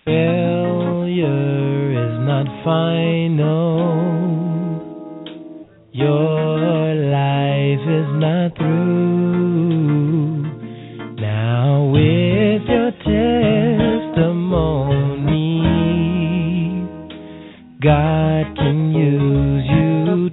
Failure is not final. Your life is not through. Now with your testimony, God can use you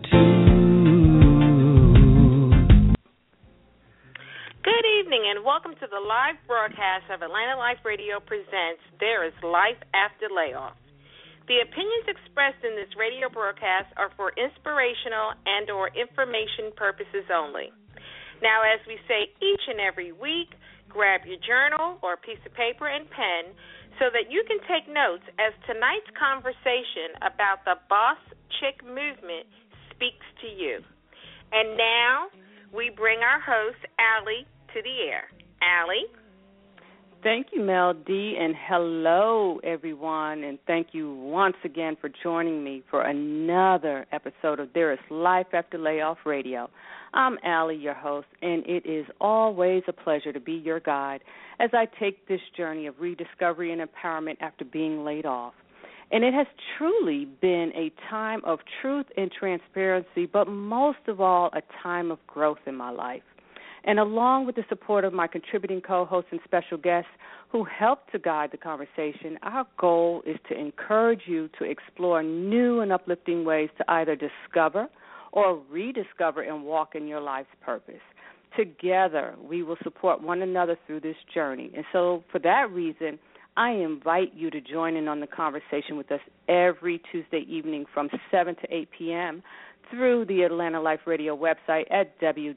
too. Good evening and welcome to the live broadcast of Atlanta Life Radio presents There is Life After Layoff. The opinions expressed in this radio broadcast are for inspirational and or information purposes only. Now, as we say each and every week, grab your journal or a piece of paper and pen so that you can take notes as tonight's conversation about the Boss Chick movement speaks to you. And now we bring our host, Allie, to the air. Allie? Thank you, Mel D, and hello, everyone, and thank you once again for joining me for another episode of There is Life After Layoff Radio. I'm Allie, your host, and it is always a pleasure to be your guide as I take this journey of rediscovery and empowerment after being laid off. And it has truly been a time of truth and transparency, but most of all, a time of growth in my life. And along with the support of my contributing co-hosts and special guests who help to guide the conversation, our goal is to encourage you to explore new and uplifting ways to either discover or rediscover and walk in your life's purpose. Together, we will support one another through this journey. And so for that reason, I invite you to join in on the conversation with us every Tuesday evening from 7 to 8 p.m., through the Atlanta Life Radio website at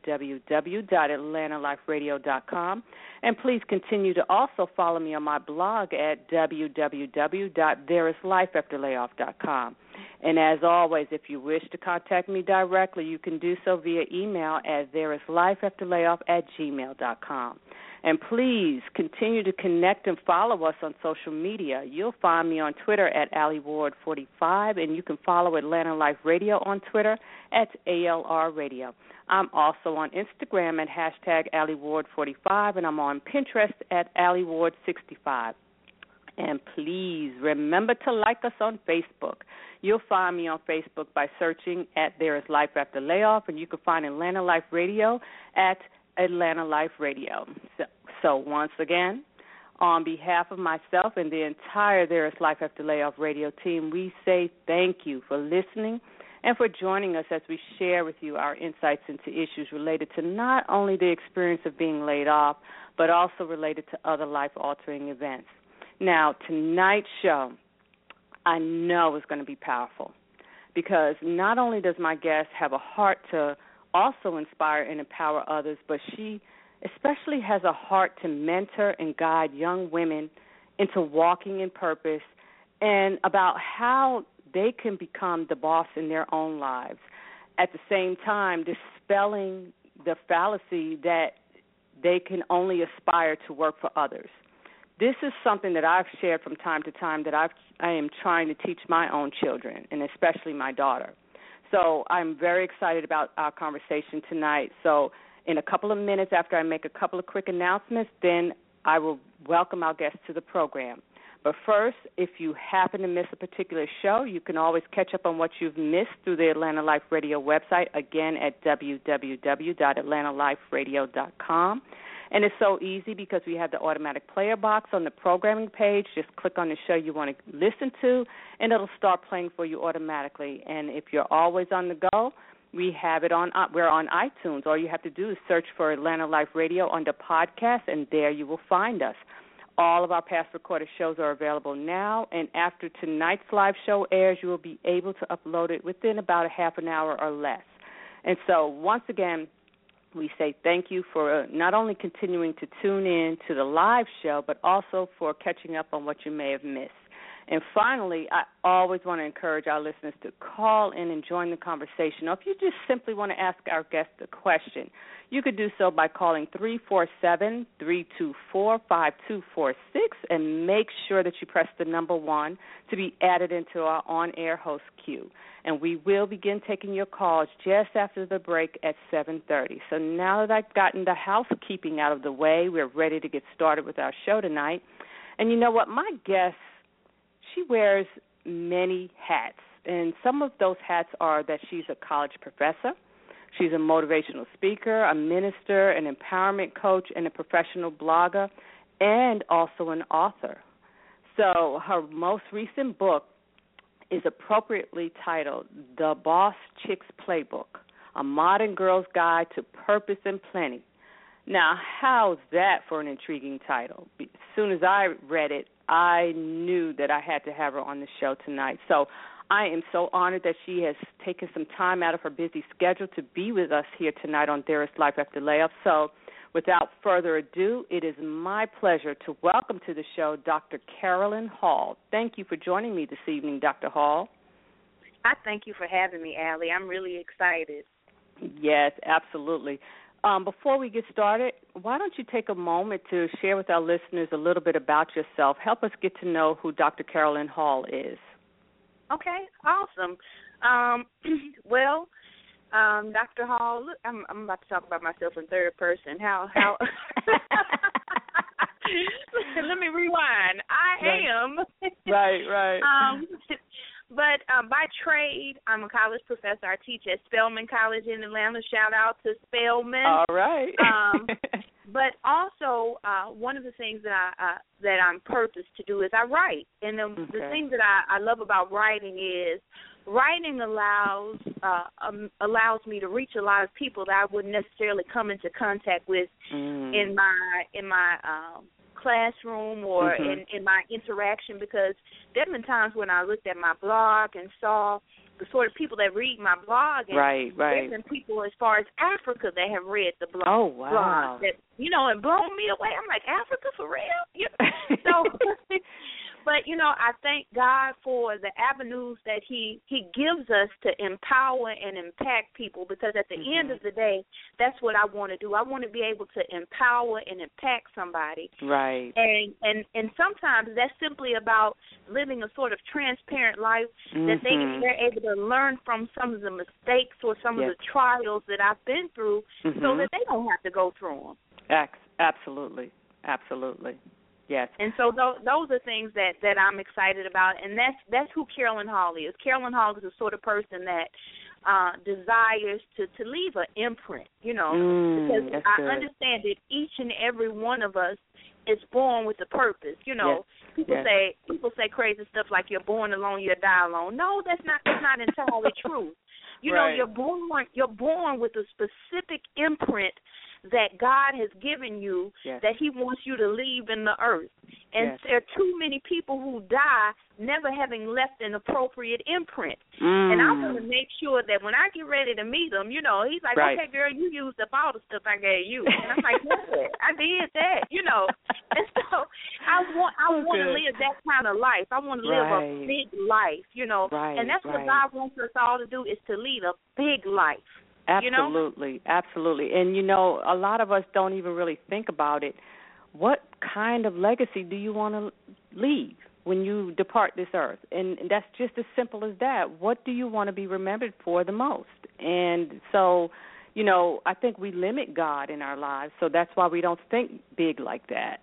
www.atlantaliferadio.com. And please continue to also follow me on my blog at www.thereislifeafterlayoff.com. And as always, if you wish to contact me directly, you can do so via email at thereislifeafterlayoff@gmail.com. And please continue to connect and follow us on social media. You'll find me on Twitter at AllieWard45, and you can follow Atlanta Life Radio on Twitter at ALR Radio. I'm also on Instagram at hashtag AllieWard45, and I'm on Pinterest at AllieWard65. And please remember to like us on Facebook. You'll find me on Facebook by searching at There is Life After Layoff, and you can find Atlanta Life Radio at Atlanta Life Radio. So once again, on behalf of myself and the entire There is Life After Layoff radio team, we say thank you for listening and for joining us as we share with you our insights into issues related to not only the experience of being laid off, but also related to other life-altering events. Now, tonight's show, I know is going to be powerful because not only does my guest have a heart to also inspire and empower others, but she especially has a heart to mentor and guide young women into walking in purpose and about how they can become the boss in their own lives. At the same time, dispelling the fallacy that they can only aspire to work for others. This is something that I've shared from time to time that I am trying to teach my own children, and especially my daughter. So I'm very excited about our conversation tonight. So in a couple of minutes after I make a couple of quick announcements, then I will welcome our guests to the program. But first, if you happen to miss a particular show, you can always catch up on what you've missed through the Atlanta Life Radio website, again at www.atlantaliferadio.com. And it's so easy because we have the automatic player box on the programming page. Just click on the show you want to listen to, and it'll start playing for you automatically. And if you're always on the go, we have it on. We're on iTunes. All you have to do is search for Atlanta Life Radio under podcast, and there you will find us. All of our past recorded shows are available now, and after tonight's live show airs, you will be able to upload it within about a half an hour or less. And so once again, we say thank you for not only continuing to tune in to the live show, but also for catching up on what you may have missed. And finally, I always want to encourage our listeners to call in and join the conversation. Or if you just simply want to ask our guest a question, you could do so by calling 347-324-5246 and make sure that you press the number 1 to be added into our on-air host queue. And we will begin taking your calls just after the break at 7:30. So now that I've gotten the housekeeping out of the way, we're ready to get started with our show tonight. And you know what? My guest she wears many hats, and some of those hats are that she's a college professor, she's a motivational speaker, a minister, an empowerment coach, and a professional blogger, and also an author. So her most recent book is appropriately titled The Boss Chick's Playbook, A Modern Girl's Guide to Purpose and Plenty. Now, how's that for an intriguing title? As soon as I read it, I knew that I had to have her on the show tonight. So I am so honored that she has taken some time out of her busy schedule to be with us here tonight on There Is Life After Layoff. So without further ado, it is my pleasure to welcome to the show Dr. Carolyn Hall. Thank you for joining me this evening, Dr. Hall. I thank you for having me, Allie. I'm really excited. Yes, absolutely. Before we get started, why don't you take a moment to share with our listeners a little bit about yourself? Help us get to know who Dr. Carolyn Hall is. Okay, awesome. Dr. Hall, look, I'm about to talk about myself in third person. How? Let me rewind. I am. Right. But by trade, I'm a college professor. I teach at Spelman College in Atlanta. Shout out to Spelman. All right. But also, one of the things that I'm purposed to do is I write. And the thing that I love about writing is writing allows me to reach a lot of people that I wouldn't necessarily come into contact with in my classroom or in my interaction, because there have been times when I looked at my blog and saw the sort of people that read my blog, and there's been people as far as Africa that have read the blog. Oh, wow. Blog that, and blown me away. I'm like, Africa for real? So, but, I thank God for the avenues that he gives us to empower and impact people, because at the end of the day, that's what I want to do. I want to be able to empower and impact somebody. Right. And sometimes that's simply about living a sort of transparent life that they're able to learn from some of the mistakes or some of the trials that I've been through so that they don't have to go through them. Absolutely. Yes. And so those are things that I'm excited about, and that's who Carolyn Hall is. Carolyn Hall is the sort of person that desires to leave an imprint, because I understand that each and every one of us is born with a purpose. People say crazy stuff like you're born alone, you die alone. No, that's not entirely true. You're born with a specific imprint that God has given you that he wants you to leave in the earth. And there are too many people who die never having left an appropriate imprint. And I want to make sure that when I get ready to meet him, he's like, okay, girl, you used up all the stuff I gave you. And I'm like, yeah, I did that, And so I want to live that kind of life. I want to live a big life, And that's what God wants us all to do, is to lead a big life. Absolutely. And, a lot of us don't even really think about it. What kind of legacy do you want to leave when you depart this earth? And that's just as simple as that. What do you want to be remembered for the most? And so, I think we limit God in our lives, so that's why we don't think big like that,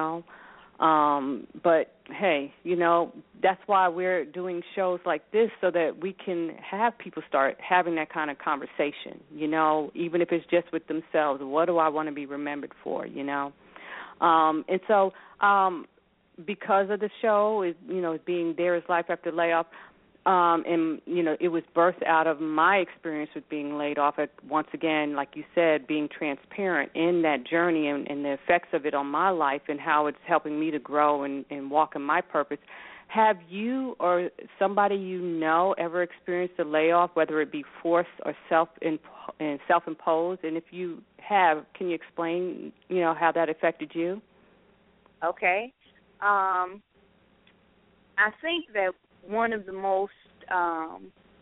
But, hey, that's why we're doing shows like this, so that we can have people start having that kind of conversation, even if it's just with themselves. What do I want to be remembered for, And so because of the show, being There Is Life After Layoff, and, it was birthed out of my experience with being laid off. Once again, like you said, being transparent in that journey and the effects of it on my life and how it's helping me to grow and walk in my purpose. Have you or somebody ever experienced a layoff, whether it be forced or self-imposed? And if you have, can you explain, how that affected you? Okay. I think that one of the most, I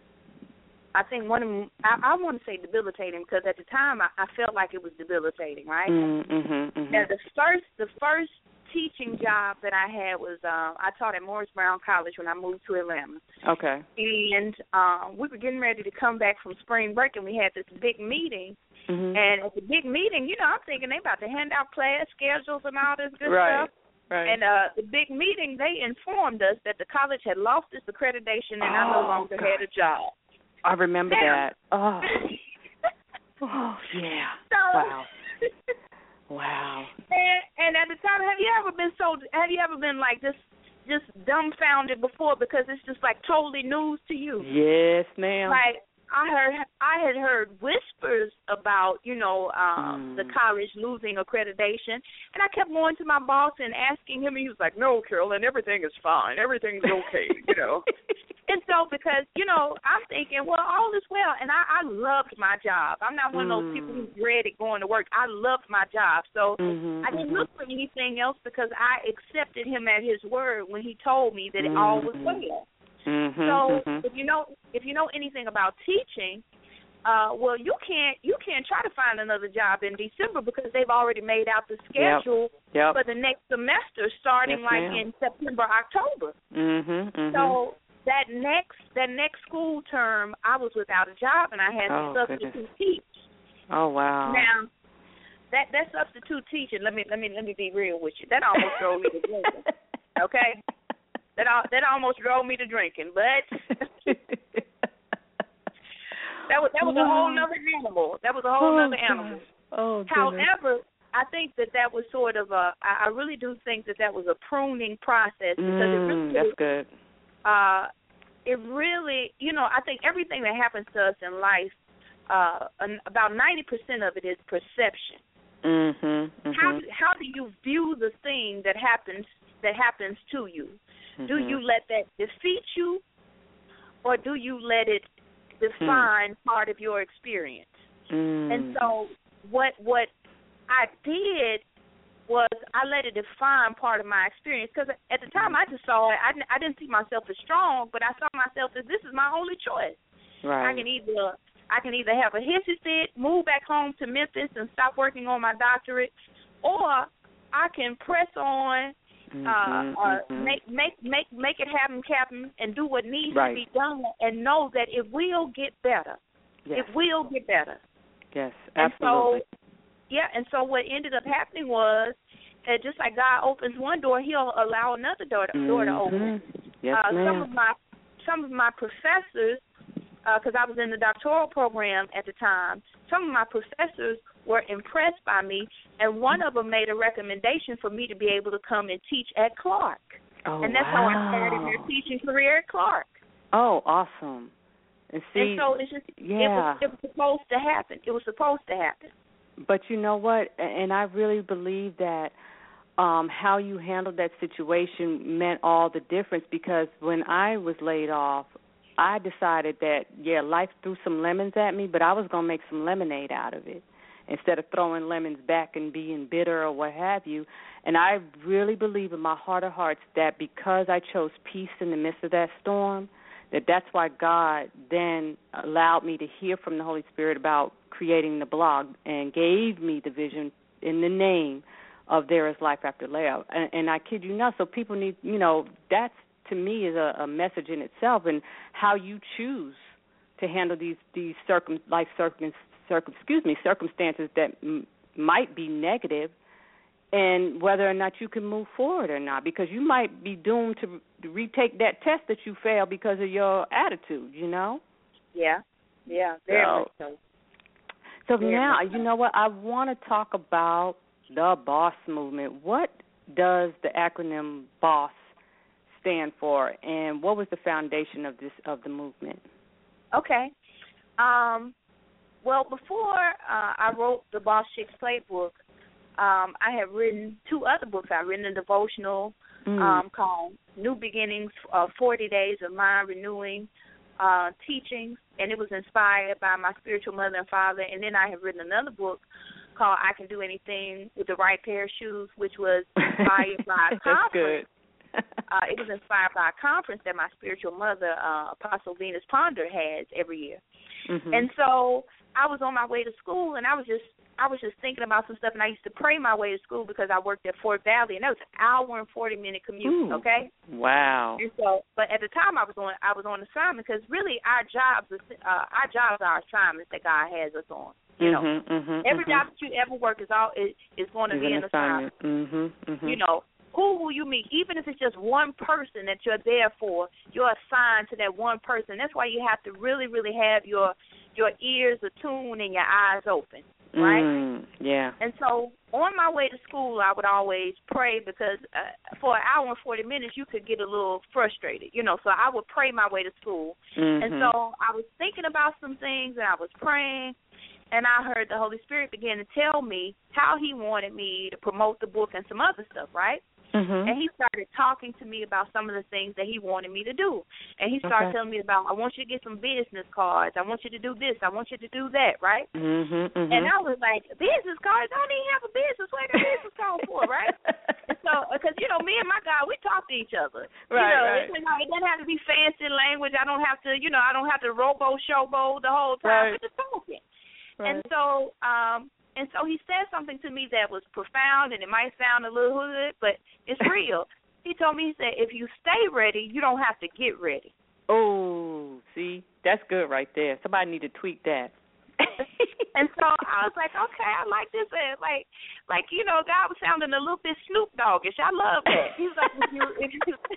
want to say debilitating, because at the time I felt like it was debilitating, right? Now the first teaching job that I had was I taught at Morris Brown College when I moved to Atlanta. Okay. And we were getting ready to come back from spring break, and we had this big meeting. And at the big meeting, I'm thinking they about to hand out class schedules and all this good stuff. Right. And the big meeting, they informed us that the college had lost its accreditation and I no longer had a job. I remember now, that. Oh. Oh, yeah. So, wow. Wow. And at the time, have you ever been like just dumbfounded before because it's just like totally news to you? Yes, ma'am. Like I had heard whispers about, the college losing accreditation, and I kept going to my boss and asking him, and he was like, "No, Carolyn, everything is fine. Everything's okay," And so because, I'm thinking, well, all is well, and I loved my job. I'm not one of those people who dreaded going to work. I loved my job. So I didn't look for anything else because I accepted him at his word when he told me that all was well. So if you know anything about teaching, well, you can't try to find another job in December because they've already made out the schedule for the next semester starting in September, October. So that next school term, I was without a job and I had to substitute teach. Oh wow! Now that substitute teaching, let me be real with you. That almost drove me to drinking. Okay. That almost drove me to drinking, but that was a whole nother animal. That was a whole other animal. Oh, however, I think that was sort of I really do think that was a pruning process because it really that's good. It really, I think everything that happens to us in life, about 90% of it is perception. How do you view the thing that happens to you? Do you let that defeat you, or do you let it define part of your experience? And so what I did was I let it define part of my experience because at the time I just saw it. I didn't see myself as strong, but I saw myself as this is my only choice. Right. I can either have a hissy fit, move back home to Memphis and stop working on my doctorate, or I can press on. Make it happen, Captain, and do what needs to be done, and know that it will get better. Yes. It will get better. Yes, absolutely. And so what ended up happening was, just like God opens one door, He'll allow another door to open. Yes, ma'am. Some of my professors, because I was in the doctoral program at the time, some of my professors were impressed by me, and one of them made a recommendation for me to be able to come and teach at Clark. And that's how I started my teaching career at Clark. Oh, awesome. And so it's just, it was supposed to happen. It was supposed to happen. But you know what? And I really believe that how you handled that situation meant all the difference, because when I was laid off, I decided that, life threw some lemons at me, but I was going to make some lemonade out of it instead of throwing lemons back and being bitter or what have you. And I really believe in my heart of hearts that because I chose peace in the midst of that storm, that's why God then allowed me to hear from the Holy Spirit about creating the blog and gave me the vision in the name of There Is Life After Layoff. And I kid you not, so people need, that's to me is a message in itself, and how you choose to handle these circumstances that might be negative, and whether or not you can move forward or not, because you might be doomed to retake that test that you failed because of your attitude, Yeah, very much so. So now, you know what, I want to talk about the BOSS movement. What does the acronym BOSS stand for, and what was the foundation of the movement? Okay. Well, before I wrote the Boss Chicks Playbook, I had written two other books. I've written a devotional called New Beginnings, 40 Days of Mind Renewing Teachings, and it was inspired by my spiritual mother and father. And then I have written another book called I Can Do Anything with the Right Pair of Shoes, which was inspired by a conference. It was inspired by a conference that my spiritual mother, Apostle Venus Ponder, has every year. And so I was on my way to school, and I was just thinking about some stuff, and I used to pray my way to school because I worked at Fort Valley, and that was an hour and 40-minute commute. Ooh, okay. Wow. And so, but at the time I was on assignment, because really our jobs are assignments that God has us on. Every job that you ever work is going to be an assignment. who will you meet? Even if it's just one person that you're there for, you're assigned to that one person. That's why you have to really, really have your ears attuned and your eyes open, right? Yeah. And so on my way to school, I would always pray because for an hour and 40 minutes, you could get a little frustrated, So I would pray my way to school. And so I was thinking about some things, and I was praying, and I heard the Holy Spirit begin to tell me how he wanted me to promote the book and some other stuff, right? And he started talking to me about some of the things that he wanted me to do. And he started telling me about, I want you to get some business cards. I want you to do this. I want you to do that, right? And I was like, business cards? I don't even have a business. What are business cards for, right? And so, because, me and my guy, we talk to each other. Right. It doesn't have to be fancy language. I don't have to, I don't have to robo-showbo the whole time. We're just talking. Right. And so he said something to me that was profound, and it might sound a little hood, but it's real. He told me, he said, if you stay ready, you don't have to get ready. Oh, see, that's good right there. Somebody need to tweak that. And so I was like, okay, I like this. Like God was sounding a little bit Snoop Doggish. I love that. He was like, if you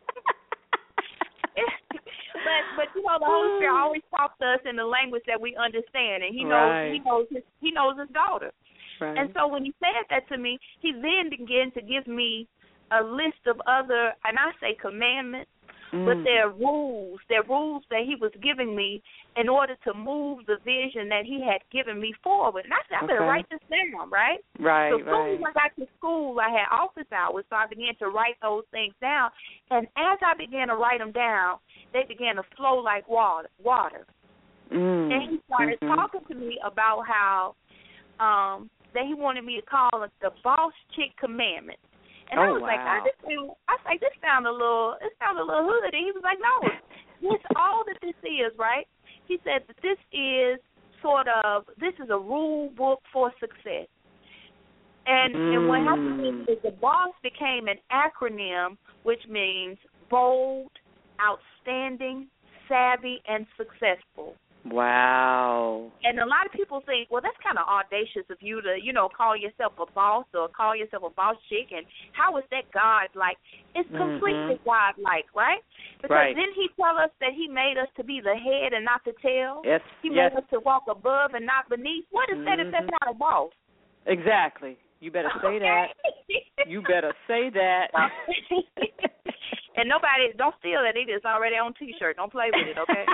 But the Holy Spirit always talks to us in the language that we understand, and he knows his daughter. Right. And so when he said that to me, he then began to give me a list of other, and I say commandments, but they're rules that he was giving me in order to move the vision that he had given me forward. And I said, I better write this down, right? Right. So as soon as I got to school, I had office hours, so I began to write those things down. And as I began to write them down, they began to flow like water. And he started talking to me about how that he wanted me to call it the Boss Chick Commandment. And I was like, this sound a little hood. And he was like, no, this all that this is, right? He said that this is a rule book for success. And what happened is the BOSS became an acronym, which means bold, outstanding, savvy, and successful. Wow. And a lot of people think, well, that's kind of audacious of you to, call yourself a boss or call yourself a boss chick, and how is that God-like? It's completely God-like, right? Because didn't he tell us that he made us to be the head and not the tail? Yes. He made us to walk above and not beneath. What is that if that's not a boss? Exactly. You better say that. You better say that. And nobody, don't steal that either. It's already on T-shirt. Don't play with it, okay?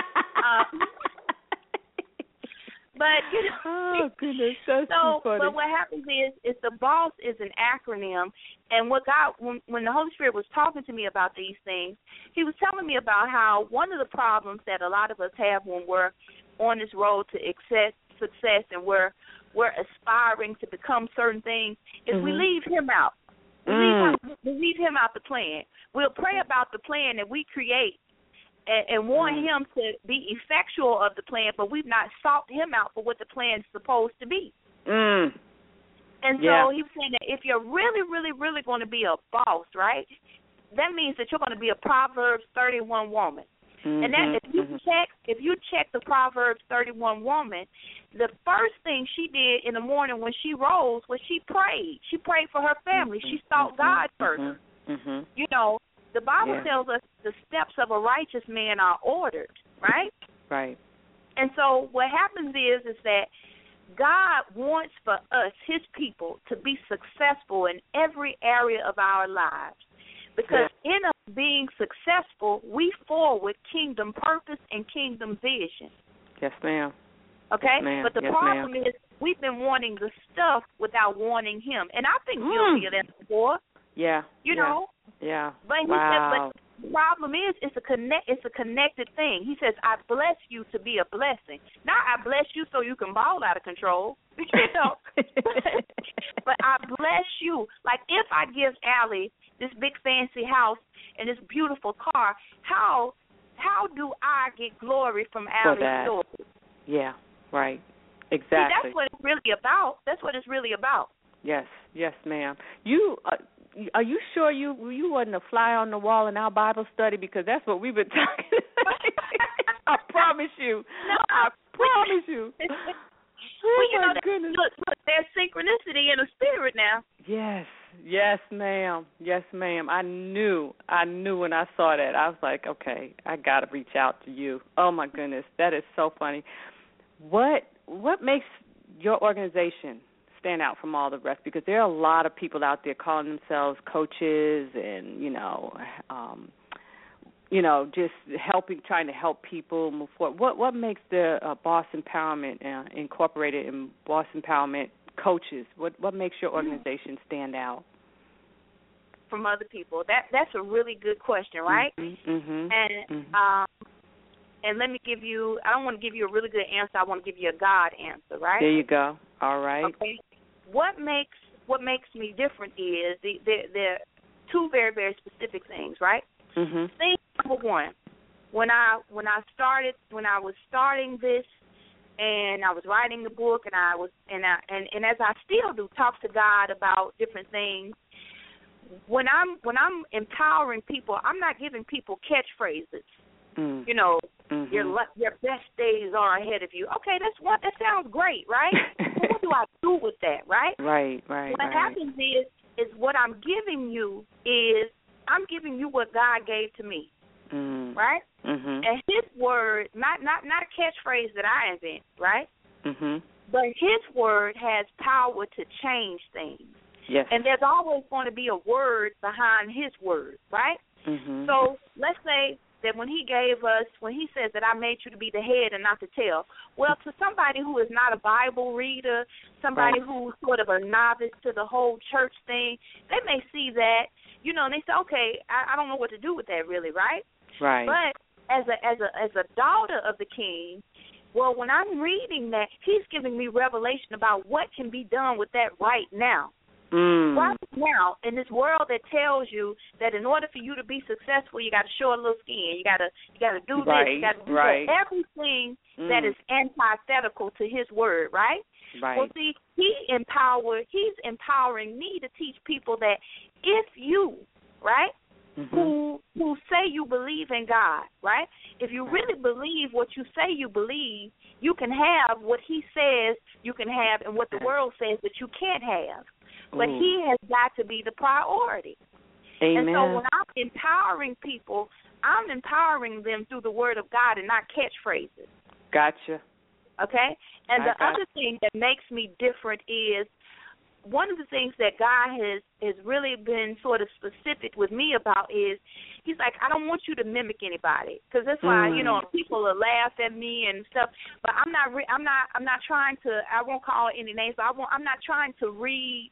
But oh goodness, that's so funny. But what happens is the BOSS is an acronym, and what God, when the Holy Spirit was talking to me about these things, He was telling me about how one of the problems that a lot of us have when we're on this road to success and we're aspiring to become certain things is we leave Him out. We leave Him out the plan. We'll pray about the plan that we create and want Him to be effectual of the plan, but we've not sought Him out for what the plan is supposed to be. And so He was saying that if you're really, really, really going to be a boss, right, that means that you're going to be a Proverbs 31 woman. And that if you check the Proverbs 31 woman, the first thing she did in the morning when she rose was she prayed. She prayed for her family. She sought God first. The Bible tells us the steps of a righteous man are ordered, right? Right. And so what happens is that God wants for us, His people, to be successful in every area of our lives. Because in us being successful, we forward kingdom purpose and kingdom vision. Yes, ma'am. Okay? Yes, ma'am. But the problem is we've been wanting the stuff without wanting Him. And I've been guilty of that before. Yeah. You know? Yeah. But he said, but the problem is it's a connected thing. He says, I bless you to be a blessing. Not I bless you so you can ball out of control. But I bless you. Like if I give Allie this big fancy house and this beautiful car, how do I get glory from Allie's story? Yeah, right. Exactly. See, that's what it's really about. That's what it's really about. Yes, ma'am. You are you sure you wasn't a fly on the wall in our Bible study, because that's what we've been talking about. I promise you. No. I promise you. Well, goodness. Look, there's synchronicity in the spirit now. Yes. Yes, ma'am. Yes, ma'am. I knew when I saw that. I was like, okay, I got to reach out to you. Oh my goodness, that is so funny. What makes your organization stand out from all the rest? Because there are a lot of people out there calling themselves coaches and just trying to help people move forward. What makes the Boss Empowerment Incorporated and Boss Empowerment coaches? What makes your organization stand out from other people? That's a really good question, right? Mm-hmm. And let me give you, I don't want to give you a really good answer. I want to give you a God answer, right? There you go. All right. Okay. What makes me different is there are two very, very specific things, right? Mm-hmm. Thing number one, when I was starting this, and I was writing the book, and and as I still do, talk to God about different things. When I'm empowering people, I'm not giving people catchphrases. Mm. Mm-hmm. Your best days are ahead of you. Okay, that sounds great, right? But what do I do with that, right? Right. What happens is what I'm giving you is I'm giving you what God gave to me, right? Mm-hmm. And His word, not a catchphrase that I invent, right? Mm-hmm. But His word has power to change things. Yes. And there's always going to be a word behind His word, right? Mm-hmm. So let's say that when He says that I made you to be the head and not the tail, well, to somebody who is not a Bible reader, somebody who's sort of a novice to the whole church thing, they may see that, and they say, okay, I don't know what to do with that really, right? Right. But as a daughter of the King, well, when I'm reading that, He's giving me revelation about what can be done with that right now. Right now, in this world that tells you that in order for you to be successful, you got to show a little skin. You got to do this. You got to do that. Everything that is antithetical to His word, right? Right. Well, see, He's empowering me to teach people that if you, right, who say you believe in God, right? If you really believe what you say you believe, you can have what He says you can have and what the world says that you can't have. But He has got to be the priority. Amen. And so when I'm empowering people, I'm empowering them through the Word of God and not catchphrases. Gotcha. Okay? And the other thing that makes me different is one of the things that God has really been sort of specific with me about is He's like, I don't want you to mimic anybody, because that's why people will laugh at me and stuff. But I'm not trying to. I won't call any names. But I'm not trying to read,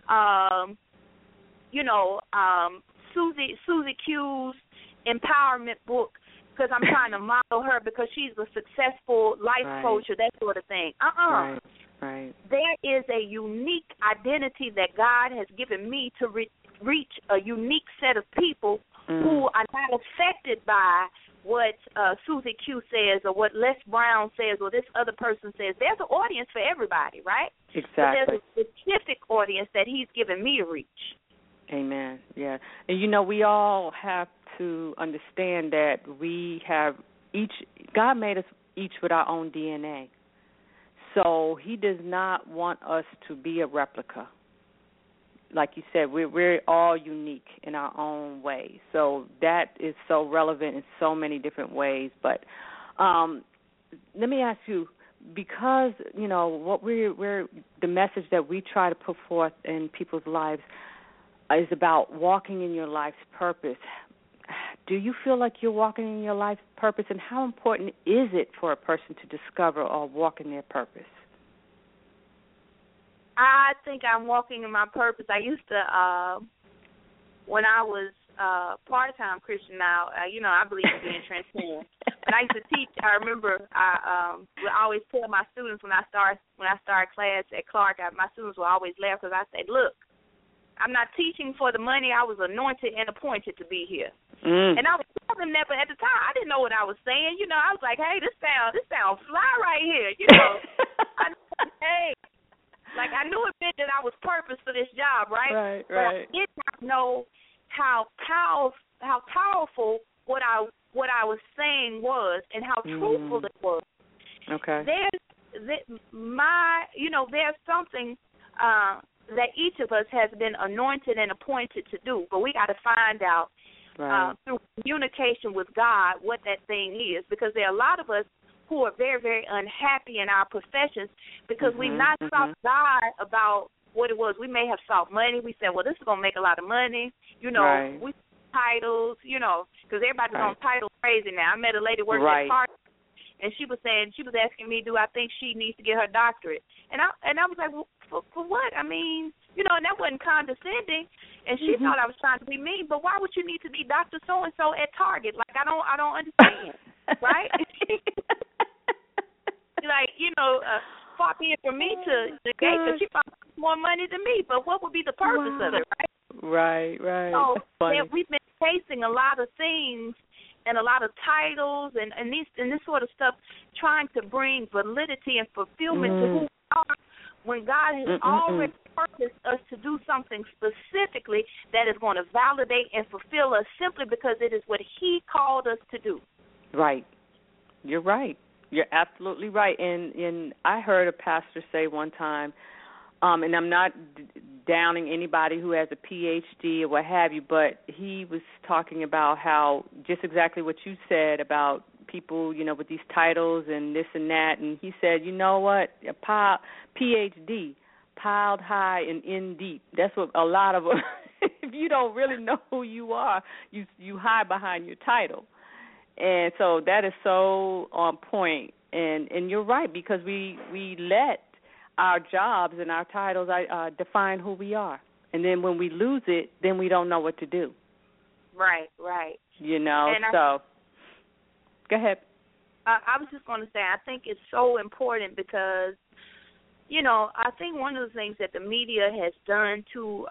Susie Q's empowerment book because I'm trying to model her because she's a successful life coach or that sort of thing. Right. There is a unique identity that God has given me to reach a unique set of people who are not affected by what Susie Q says or what Les Brown says or this other person says. There's an audience for everybody, right? Exactly. But there's a specific audience that He's given me to reach. Amen. Yeah. And, we all have to understand that we have God made us each with our own DNA. So He does not want us to be a replica. Like you said, we're all unique in our own way. So that is so relevant in so many different ways. But let me ask you, because, what we're the message that we try to put forth in people's lives is about walking in your life's purpose. Do you feel like you're walking in your life's purpose, and how important is it for a person to discover or walk in their purpose? I think I'm walking in my purpose. I used to, when I was part-time Christian now, I believe in being transparent. When I used to teach, I remember I would always tell my students when I started class at Clark, my students would always laugh because I said, look, I'm not teaching for the money. I was anointed and appointed to be here. And I was telling them that, but at the time, I didn't know what I was saying. I was like, hey, this sounds fly right here. I knew it meant that I was purposed for this job, right? But I did not know how powerful what I was saying was and how truthful it was. Okay. There's something that each of us has been anointed and appointed to do, but we got to find out through communication with God what that thing is, because there are a lot of us who are very, very unhappy in our professions because we've not sought God about what it was. We may have sought money. We said, well, this is going to make a lot of money. You know, we titles, you know, because everybody's on title crazy now. I met a lady working at Target, and she was asking me, do I think she needs to get her doctorate? And I was like, well, for what? I mean, you know, and that wasn't condescending. And she thought I was trying to be mean, but why would you need to be Dr. So-and-so at Target? Like, I don't understand, right? Like, you know, far be it for me to negate, because she probably has more money than me, but what would be the purpose of it, right? Right. So we've been chasing a lot of things and a lot of titles and this sort of stuff, trying to bring validity and fulfillment to who we are, when God has already purposed us to do something specifically that is going to validate and fulfill us simply because it is what He called us to do. Right. You're right. You're absolutely right. And I heard a pastor say one time, and I'm not downing anybody who has a PhD or what have you, but he was talking about how just exactly what you said about people, you know, with these titles and this and that. And he said, you know what, PhD, piled high and in deep. That's what a lot of them, if you don't really know who you are, you hide behind your title. And so that is so on point. And you're right, because we let our jobs and our titles define who we are. And then when we lose it, then we don't know what to do. Right. You know, and go ahead. I was just going to say, I think it's so important because, you know, I think one of the things that the media has done to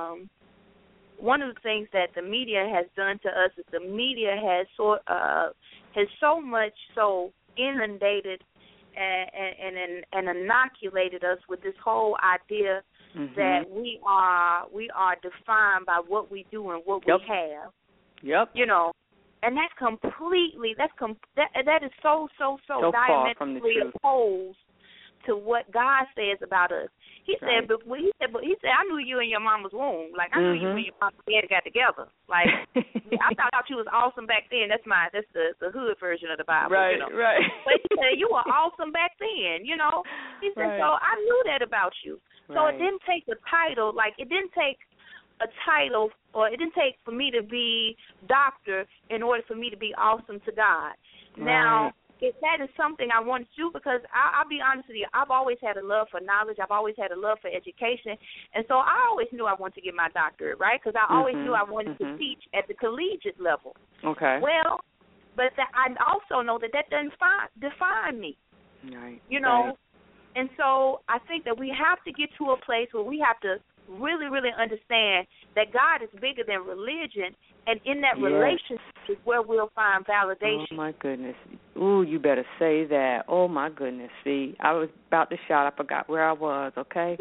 us is the media has so much so inundated and inoculated us with this whole idea that we are defined by what we do and what we have. Yep. You know, and that's that is so diametrically opposed to what God says about us. He said, I knew you in your mama's womb. Like, I knew you when your mama and daddy got together. Like, I thought you was awesome back then. That's the hood version of the Bible. Right, you know? Right. But he said you were awesome back then. You know, he said, so I knew that about you. So it didn't take a title. Like, it didn't take a title, or it didn't take for me to be doctor in order for me to be awesome to God. Now, if that is something I want to do, because I'll be honest with you, I've always had a love for knowledge. I've always had a love for education. And so I always knew I wanted to get my doctorate, right? Because I always knew I wanted to teach at the collegiate level. Okay. Well, but I also know that doesn't define me. Right. You know? Right. And so I think that we have to get to a place where we have to really, really understand that God is bigger than religion, and in that relationship is where we'll find validation. Oh, my goodness. Ooh, you better say that. Oh, my goodness. See, I was about to shout. I forgot where I was, okay?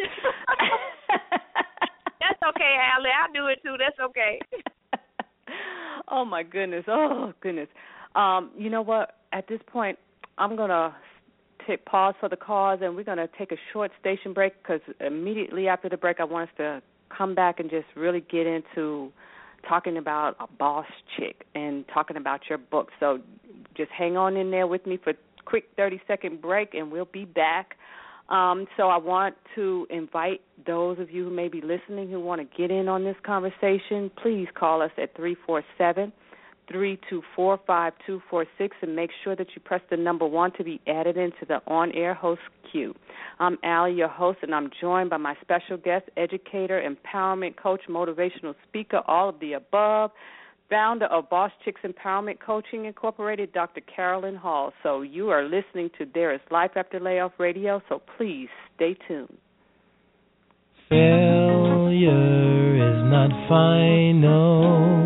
That's okay, Allie. I'll do it, too. That's okay. Oh, my goodness. Oh, goodness. You know what? At this point, I'm going to pause for the cause, and we're going to take a short station break, because immediately after the break, I want us to come back and just really get into talking about a boss chick and talking about your book. So just hang on in there with me for a quick 30-second break, and we'll be back. So I want to invite those of you who may be listening who want to get in on this conversation. Please call us at 347-324-5246 and make sure that you press the number 1 to be added into the on-air host queue. I'm Allie, your host, and I'm joined by my special guest, educator, empowerment coach, motivational speaker, all of the above, founder of Boss Chicks Empowerment Coaching Incorporated, Dr. Carolyn Hall. So you are listening to There Is Life After Layoff Radio, so please stay tuned. Failure is not final.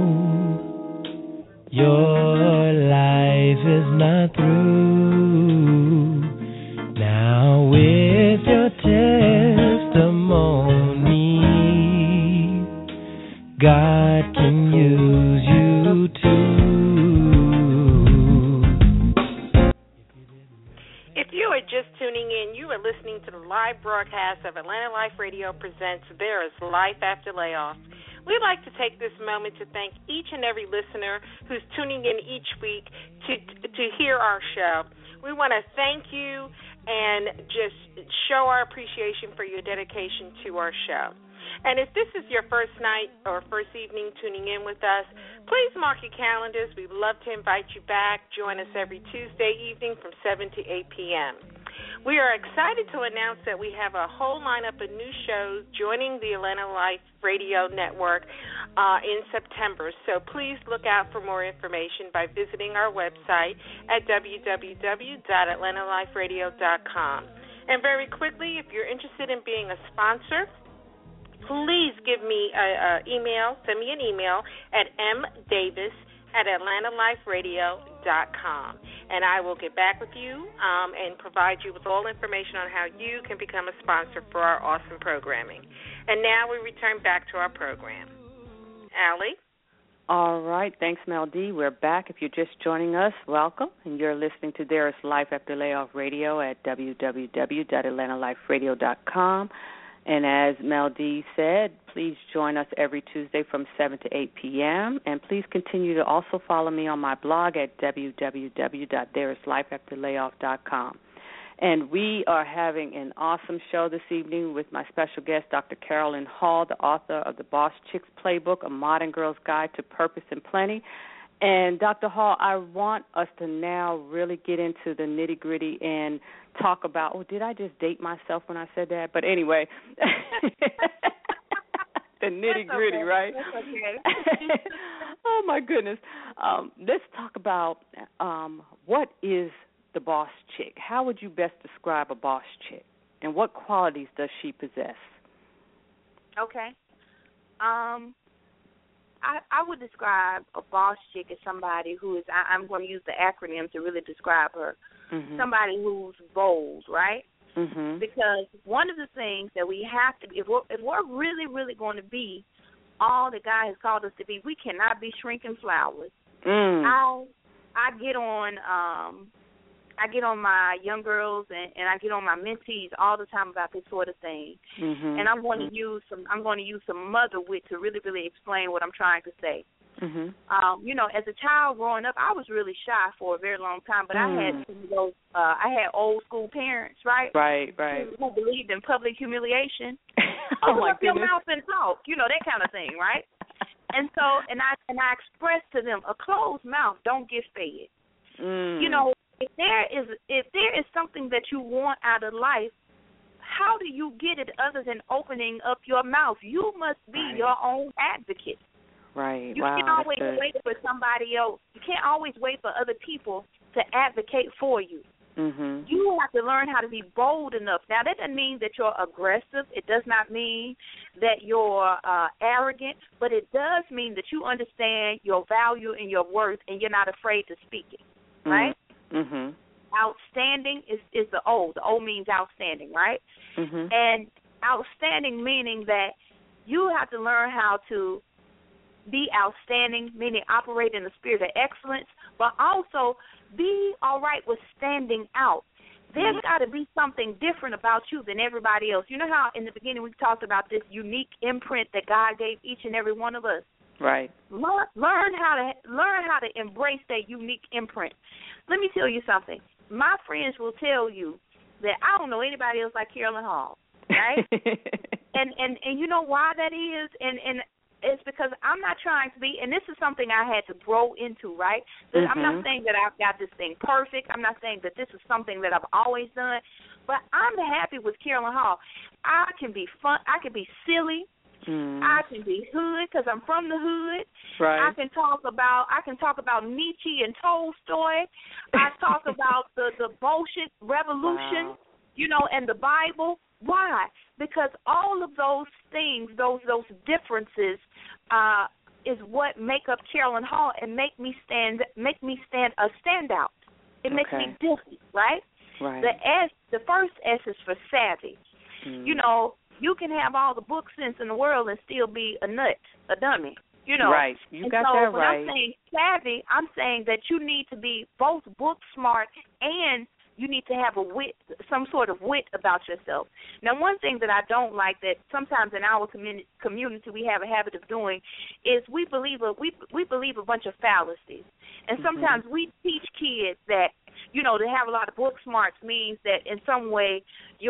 Your life is not through. Now with your testimony, God can use you too. If you are just tuning in, you are for listening to the live broadcast of Atlanta Life Radio presents There is Life After Layoff. We'd like to take this moment to thank each and every listener who's tuning in each week to hear our show. We want to thank you and just show our appreciation for your dedication to our show. And if this is your first night or first evening tuning in with us, please mark your calendars. We'd love to invite you back. Join us every Tuesday evening from 7 to 8 p.m. We are excited to announce that we have a whole lineup of new shows joining the Atlanta Life Radio Network in September. So please look out for more information by visiting our website at www.atlantaliferadio.com. And very quickly, if you're interested in being a sponsor, please give me send me an email at mdavis@atlantaliferadio.com, and I will get back with you and provide you with all information on how you can become a sponsor for our awesome programming. And now we return back to our program. Allie? All right. Thanks, Mel D. We're back. If you're just joining us, welcome. And you're listening to There is Life After Layoff Radio at www.atlantaliferadio.com. And as Mel D said, please join us every Tuesday from 7 to 8 p.m. And please continue to also follow me on my blog at www.thereislifeafterlayoff.com. And we are having an awesome show this evening with my special guest, Dr. Carolyn Hall, the author of the Boss Chicks Playbook, A Modern Girl's Guide to Purpose and Plenty. And, Dr. Hall, I want us to now really get into the nitty-gritty and talk about, did I just date myself when I said that? But anyway, the nitty-gritty, right? That's okay. Oh, my goodness. Let's talk about what is the boss chick? How would you best describe a boss chick? And what qualities does she possess? Okay. I would describe a boss chick as somebody who is, I'm going to use the acronym to really describe her, somebody who's bold, right? Because one of the things that we have to be, if we're really, really going to be all that God has called us to be, we cannot be shrinking flowers. I get on my young girls and I get on my mentees all the time about this sort of thing. And I'm going to use some mother wit to really, really explain what I'm trying to say. You know, as a child growing up, I was really shy for a very long time, but I had those I had old school parents, right? Right. Who believed in public humiliation. Oh my goodness. Open up your mouth and talk, you know, that kind of thing, right? And so I expressed to them, a closed mouth don't get fed. You know, if there is something that you want out of life, how do you get it other than opening up your mouth? You must be your own advocate. Right. You can't always wait for somebody else. You can't always wait for other people to advocate for you. You have to learn how to be bold enough. Now, that doesn't mean that you're aggressive. It does not mean that you're arrogant, but it does mean that you understand your value and your worth, and you're not afraid to speak it, right? Outstanding is the O. The O means outstanding, right? And outstanding meaning that you have to learn how to be outstanding, meaning operate in the spirit of excellence, but also be all right with standing out. There's got to be something different about you than everybody else. You know how in the beginning we talked about this unique imprint that God gave each and every one of us? Right. Learn how to embrace that unique imprint. Let me tell you something. My friends will tell you that I don't know anybody else like Carolyn Hall, right? and you know why that is? And it's because I'm not trying to be, and this is something I had to grow into, right? I'm not saying that I've got this thing perfect. I'm not saying that this is something that I've always done, but I'm happy with Carolyn Hall. I can be fun. I can be silly. I can be hood because I'm from the hood. Right. I can talk about Nietzsche and Tolstoy. I talk about the Bolshevik Revolution, you know, and the Bible. Why? Because all of those things, those differences, is what make up Carolyn Hall and make me stand a standout. It makes me different, right? Right. The first S is for savvy. You know, you can have all the book sense in the world and still be a nut, a dummy. You know, right? You got that right. When I'm saying savvy, I'm saying that you need to be both book smart and you need to have some sort of wit about yourself. Now, one thing that I don't like that sometimes in our community we have a habit of doing is we believe a bunch of fallacies, and sometimes we teach kids that to have a lot of book smarts means that in some way you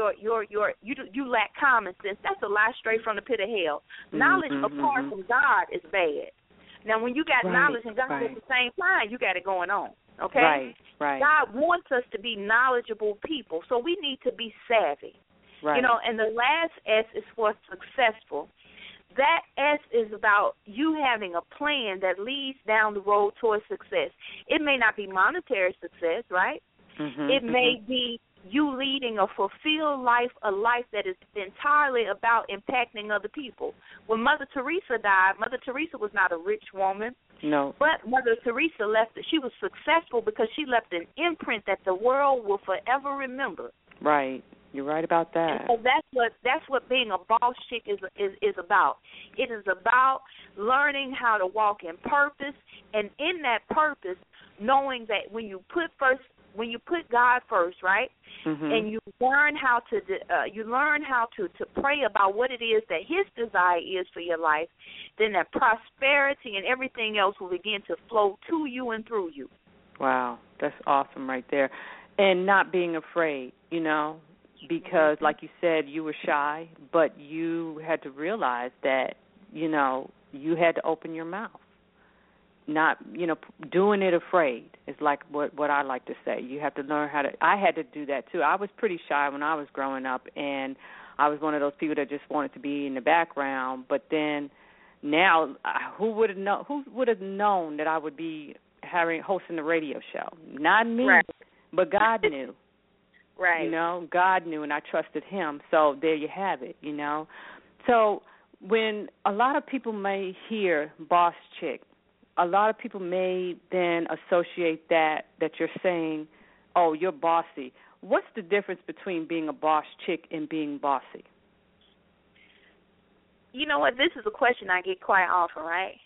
lack common sense. That's a lie straight from the pit of hell. Knowledge apart from God is bad. Now, when you got knowledge and God at the same time, you got it going on. Okay? Right. God wants us to be knowledgeable people, so we need to be savvy. Right. And the last S is for successful. That S is about you having a plan that leads down the road towards success. It may not be monetary success, right? It may be you leading a fulfilled life, a life that is entirely about impacting other people. When Mother Teresa died, Mother Teresa was not a rich woman. No. But Mother Teresa she was successful because she left an imprint that the world will forever remember. Right. You're right about that. And so that's what being a boss chick is about. It is about learning how to walk in purpose, and in that purpose, knowing that when you put God first, right, and you learn how to pray about what it is that His desire is for your life, then that prosperity and everything else will begin to flow to you and through you. Wow, that's awesome right there. And not being afraid, because like you said, you were shy, but you had to realize that, you had to open your mouth. Not, doing it afraid is like what I like to say. You have to learn how to. I had to do that too. I was pretty shy when I was growing up, and I was one of those people that just wanted to be in the background. But then now, who would have known that I would be hosting the radio show? Not me, but God knew. Right. God knew, and I trusted Him. So there you have it. So when a lot of people may hear boss chick, a lot of people may then associate that you're saying, oh, you're bossy. What's the difference between being a boss chick and being bossy? You know what? This is a question I get quite often, right?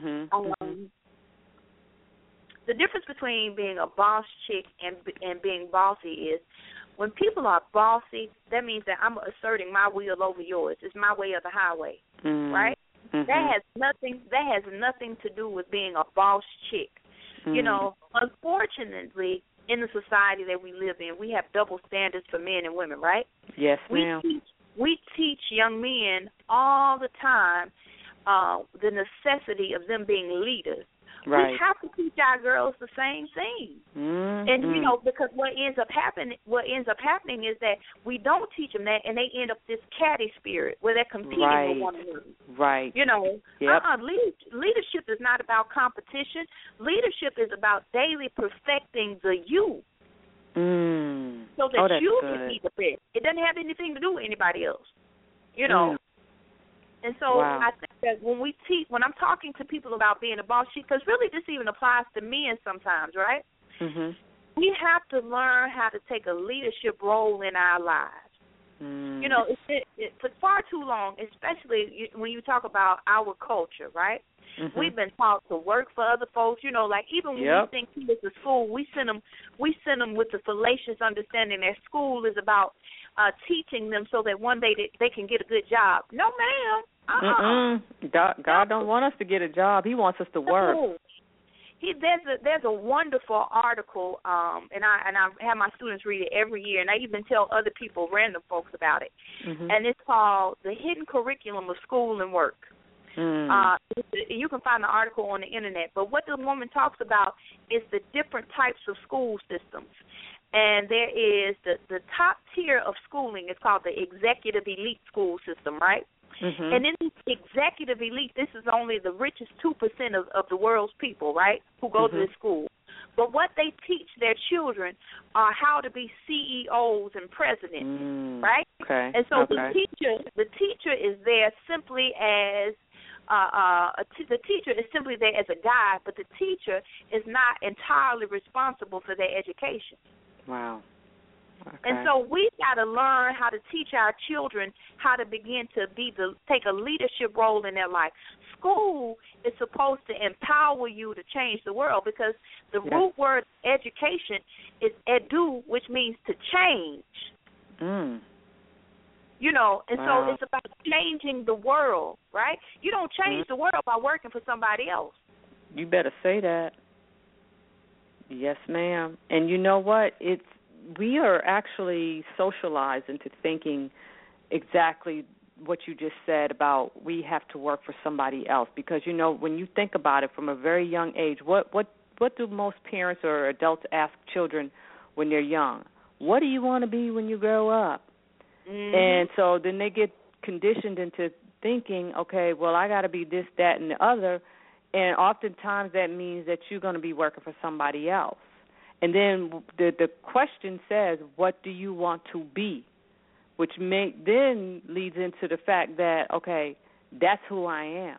The difference between being a boss chick and being bossy is when people are bossy, that means that I'm asserting my will over yours. It's my way or the highway, right? That has nothing to do with being a boss chick. Unfortunately, in the society that we live in, we have double standards for men and women, right? Yes, ma'am. We teach young men all the time the necessity of them being leaders. Right. We have to teach our girls the same thing. And because what ends up happening is that we don't teach them that, and they end up this catty spirit where they're competing with one another. Right. Leadership is not about competition. Leadership is about daily perfecting the you. So that you can be the best. It doesn't have anything to do with anybody else. And so I think that when I'm talking to people about being a boss chick, because really this even applies to men sometimes, right? We have to learn how to take a leadership role in our lives. For far too long, especially when you talk about our culture, right? We've been taught to work for other folks. Like even when we think kids to school, we send them with the fallacious understanding that school is about teaching them so that one day they can get a good job. No, ma'am. God don't want us to get a job. He wants us to work. No. There's a wonderful article, and I have my students read it every year, and I even tell other people, random folks, about it. And it's called The Hidden Curriculum of School and Work. You can find the article on the internet. But what the woman talks about is the different types of school systems. And there is the top tier of schooling is called the executive elite school system, right? And in this executive elite, this is only the richest 2% of the world's people, right, who go to this school. But what they teach their children are how to be CEOs and presidents, right? Okay. And so the teacher is there simply as the teacher is simply there as a guide, but the teacher is not entirely responsible for their education. Wow. Okay. And so we've got to learn how to teach our children how to begin to take a leadership role in their life. school is supposed to empower you to change the world, because the root word education is edu, which means to change. You know, and so it's about changing the world, right? You don't change the world by working for somebody else. You better say that. Yes, ma'am. And you know what? We are actually socialized into thinking exactly what you just said about we have to work for somebody else, because, you know, when you think about it from a very young age, what do most parents or adults ask children when they're young? What do you want to be when you grow up? And so then they get conditioned into thinking, okay, well, I got to be this, that, and the other, and oftentimes that means that you're going to be working for somebody else. And then the question says, what do you want to be? Which then leads into the fact that, okay, that's who I am.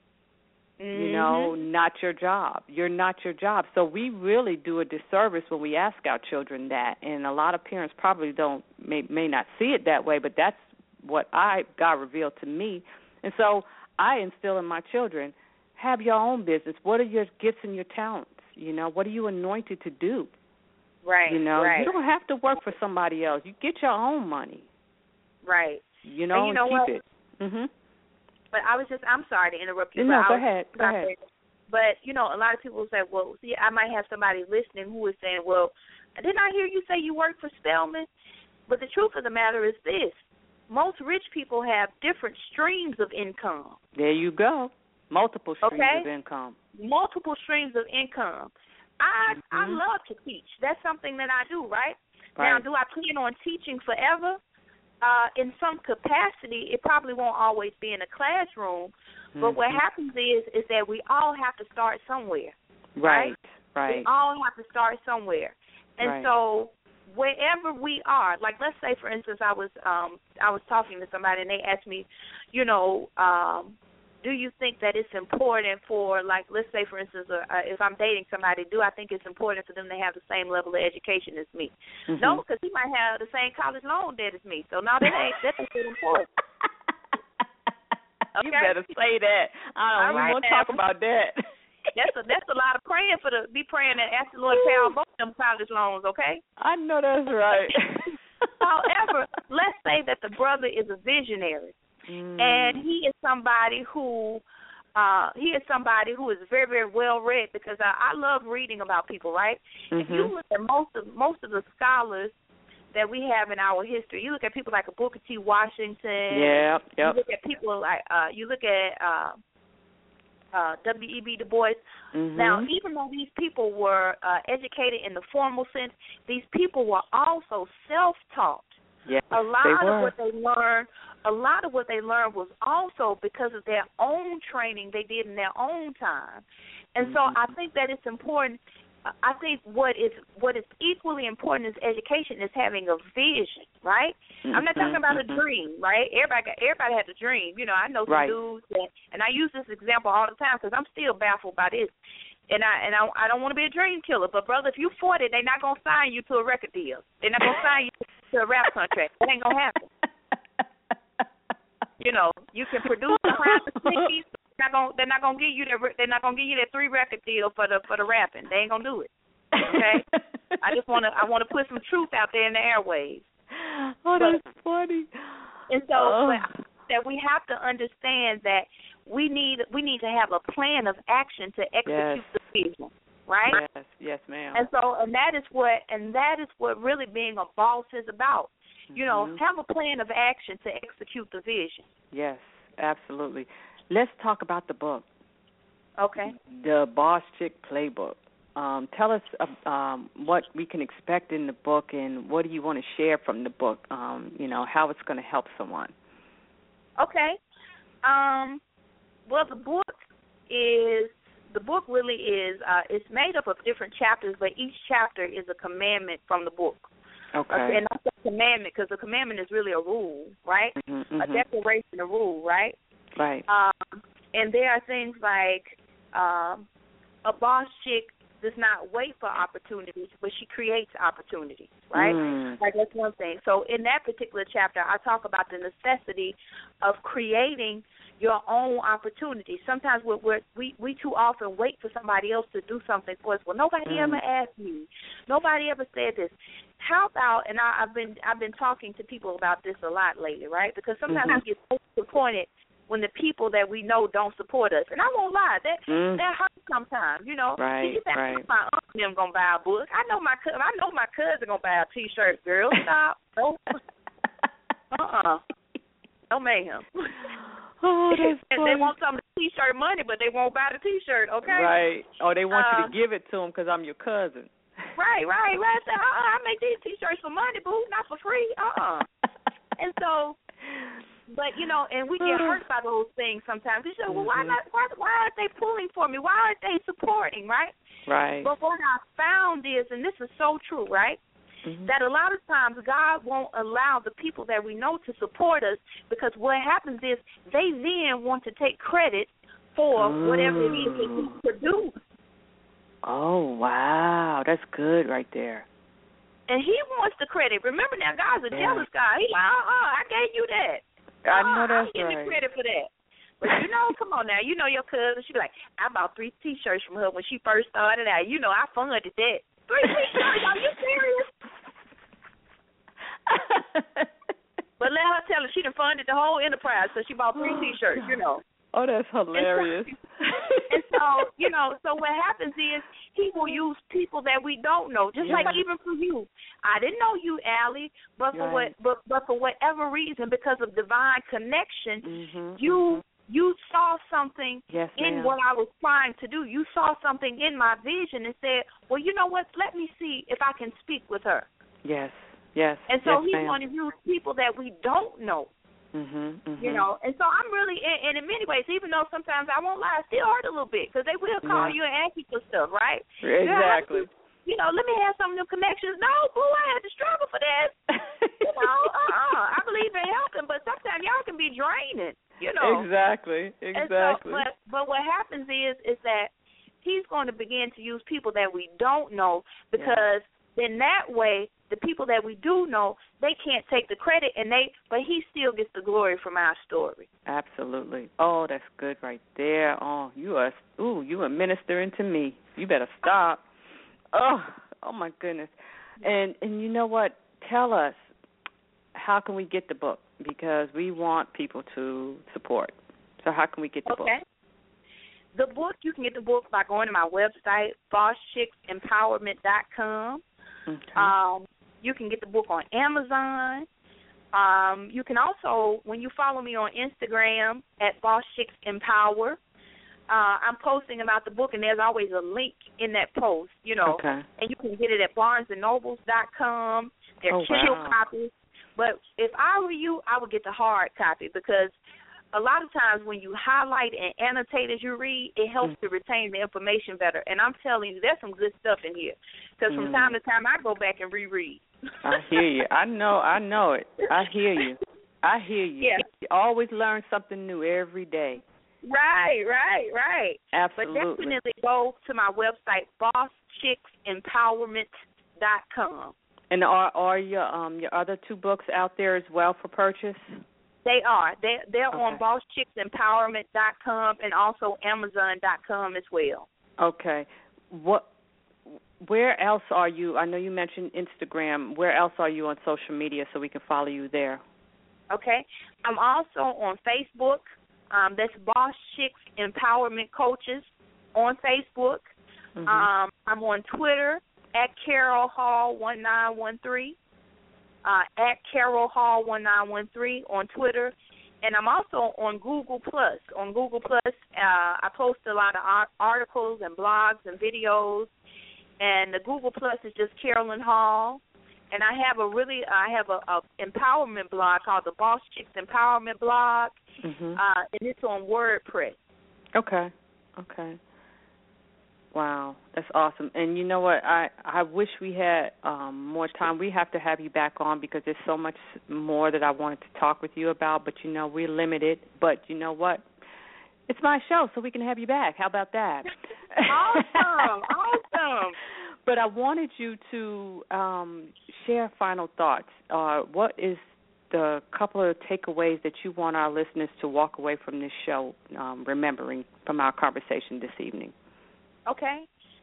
You know, not your job. You're not your job. So we really do a disservice when we ask our children that, and a lot of parents probably may not see it that way, but that's what God revealed to me. And so I instill in my children, have your own business. What are your gifts and your talents? You know, what are you anointed to do? Right. You know, you don't have to work for somebody else. You get your own money. Right. You know, and keep it. But I'm sorry to interrupt you. No, go ahead. But, you know, a lot of people say, well, see, I might have somebody listening who is saying, well, didn't I hear you say you work for Spelman? But the truth of the matter is this. Most rich people have different streams of income. There you go. Multiple streams of income. Multiple streams of income. I love to teach. That's something that I do, right? Now, do I plan on teaching forever? In some capacity, it probably won't always be in a classroom, but what happens is that we all have to start somewhere. Right. We all have to start somewhere. And so wherever we are, like let's say, for instance, I was talking to somebody and they asked me, you know, do you think that it's important for, like, let's say, for instance, if I'm dating somebody, do I think it's important for them to have the same level of education as me? No, because he might have the same college loan debt as me. So, no, that ain't important. Okay? You better say that. I don't want to talk about that. That's a lot of praying be praying and ask the Lord to pay all both of them college loans, okay? I know that's right. However, let's say that the brother is a visionary. And he is somebody who is very, very well read, because I love reading about people, right? If you look at most of the scholars that we have in our history, you look at people like Booker T. Washington. You look at people like W.E.B. Du Bois. Now, even though these people were educated in the formal sense, these people were also self-taught. Yes, a lot of what they learned was also because of their own training they did in their own time. And so I think that it's important. I think what is equally important as education is having a vision, right? I'm not talking about a dream, right? Everybody has a dream. You know, I know some dudes and I use this example all the time because I'm still baffled by this. And I don't want to be a dream killer, but brother, if you 40, they're not gonna sign you to a record deal. They're not gonna sign you to a rap contract. That ain't gonna happen. You know, you can produce the private stickies. They're not gonna give you that 3 record deal for the rapping. They ain't gonna do it. Okay. I want to put some truth out there in the airwaves. Oh, that's funny. And so that we have to understand that we need to have a plan of action to execute the vision, right? Yes, ma'am. And that is what really being a boss is about. You know, have a plan of action to execute the vision. Yes, absolutely. Let's talk about the book. Okay. The Boss Chick Playbook. Tell us what we can expect in the book, and what do you want to share from the book? You know, how it's going to help someone. Okay. Well, the book really is it's made up of different chapters, but each chapter is a commandment from the book. Okay. And not just a commandment, because a commandment is really a rule, right? A declaration, a rule, right? Right. And there are things like a boss chick does not wait for opportunities, but she creates opportunities, right? Like, that's one thing. So in that particular chapter, I talk about the necessity of creating your own opportunity. Sometimes we too often wait for somebody else to do something for us. Well, nobody ever asked me. Nobody ever said this. How about, and I've been talking to people about this a lot lately, right? Because sometimes we get so disappointed when the people that we know don't support us. And I won't lie, that hurts sometimes, you know. Right, you think right. my uncle and them going to buy a book. I know my cousin going to buy a T-shirt. Girl, stop. No. No mayhem. Oh, that's and funny. they want some of the T-shirt money, but they won't buy the T-shirt, okay? Right. Or they want you to give it to them because I'm your cousin. Right. I said, I make these T-shirts for money, boo, not for free. And so, but, you know, and we get hurt by those things sometimes. We say, well, why aren't they pulling for me? Why aren't they supporting, right? Right. But what I found is, and this is so true, right, that a lot of times God won't allow the people that we know to support us, because what happens is they then want to take credit for whatever it is that we produce. Oh, wow. That's good right there. And he wants the credit. Remember now, God's a jealous God. He's like, I gave you that. I know that's I give right. you credit for that. But, you know, come on now. You know your cousin. She be like, I bought 3 T-shirts from her when she first started out. You know, I funded that. 3 T-shirts? Are you serious? But let her tell her she done funded the whole enterprise, so she bought 3 T-shirts, you know. Oh, that's hilarious. And so, you know, so what happens is he will use people that we don't know, just like even for you. I didn't know you, Allie, but for whatever reason, because of divine connection, you saw something in what I was trying to do. You saw something in my vision and said, well, you know what, let me see if I can speak with her. Yes. And so he's going to use people that we don't know. You know, and so I'm really, and in many ways, even though sometimes I won't lie, I still hurt a little bit, because they will call you and ask you for stuff, right? Exactly. You know, let me have some new connections. No, boo, I had to struggle for that. You know, I believe in helping, but sometimes y'all can be draining, you know. Exactly. And so, but what happens is that he's going to begin to use people that we don't know, because in that way, the people that we do know, they can't take the credit, but he still gets the glory from our story. Absolutely. Oh, that's good right there. Oh, you are ministering to me. You better stop. Oh my goodness. And you know what? Tell us, how can we get the book? Because we want people to support. So how can we get the book? The book, you can get the book by going to my website, bosschicksempowerment.com. Okay. You can get the book on Amazon. You can also, when you follow me on Instagram at Boss Chicks Empower, I'm posting about the book, and there's always a link in that post, you know. Okay. And you can get it at barnesandnobles.com. They're Kindle copies. But if I were you, I would get the hard copy, because a lot of times when you highlight and annotate as you read, it helps to retain the information better. And I'm telling you, there's some good stuff in here, because from time to time I go back and reread. I hear you. I know it. I hear you. Yeah. You always learn something new every day. Right. Absolutely. But definitely go to my website, bosschicksempowerment.com. And are your other 2 books out there as well for purchase? They are. They're on bosschicksempowerment.com and also Amazon.com as well. Okay. Where else are you? I know you mentioned Instagram. Where else are you on social media so we can follow you there? Okay. I'm also on Facebook. That's Boss Chicks Empowerment Coaches on Facebook. I'm on Twitter at Carol Hall 1913. At Carol Hall 1913 on Twitter, and I'm also on Google Plus. On Google Plus, I post a lot of articles and blogs and videos, and the Google Plus is just Carolyn Hall. And I have a empowerment blog called the Boss Chicks Empowerment Blog, and it's on WordPress. Okay. Wow, that's awesome. And you know what? I wish we had more time. We have to have you back on, because there's so much more that I wanted to talk with you about, but, you know, we're limited. But you know what? It's my show, so we can have you back. How about that? Awesome. But I wanted you to share final thoughts. What is the couple of takeaways that you want our listeners to walk away from this show remembering from our conversation this evening? Okay.